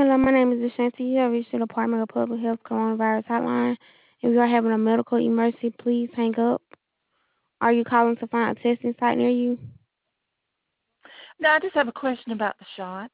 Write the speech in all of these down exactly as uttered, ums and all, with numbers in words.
Hello, my name is Ashanti. You have reached the Department of Public Health Coronavirus Hotline. If you are having a medical emergency, please hang up. Are you calling to find a testing site near you? No, I just have a question about the shot.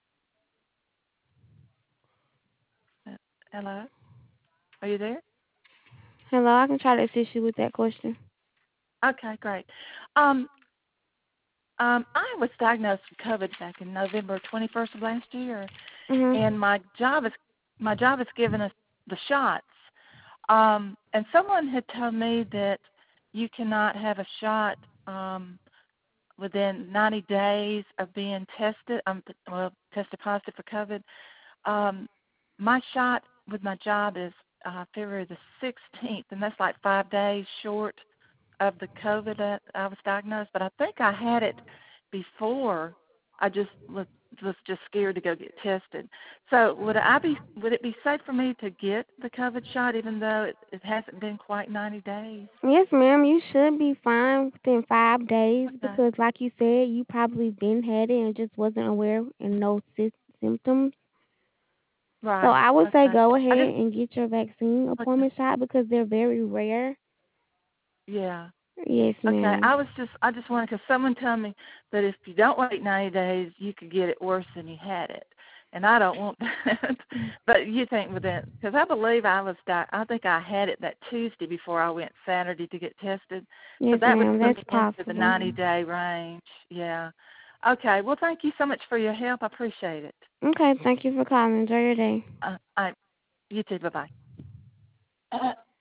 Uh, Hello? Are you there? Hello, I can try to assist you with that question. Okay, great. Um, um, I was diagnosed with COVID back in November twenty-first of last year, and Mhm. my job is my job has given us the shots. Um, and someone had told me that you cannot have a shot um, within ninety days of being tested. Um, well, tested positive for COVID. Um, my shot with my job is uh, February the sixteenth, and that's like five days short of the COVID that I was diagnosed. But I think I had it before. I just was, was just scared to go get tested. So would I be? Would it be safe for me to get the COVID shot, even though it, it hasn't been quite ninety days? Yes, ma'am. You should be fine within five days Okay. because, like you said, you probably been had it and just wasn't aware and no sy- symptoms. So Right. I would say Okay. go I just. ahead and get your vaccine Okay. appointment shot because they're very rare. Yeah. Yes, Okay, ma'am. I was just, I just wanted, because someone told me that if you don't wait ninety days, you could get it worse than you had it. And I don't want that. But you think with that, because I believe I was, di- I think I had it that Tuesday before I went Saturday to get tested. So Yes, that would ma'am. put That's me into the possible. ninety-day range. Yeah. Okay, well, thank you so much for your help. I appreciate it. Okay, thank you for calling. Enjoy your day. Uh, I, you too. Bye-bye.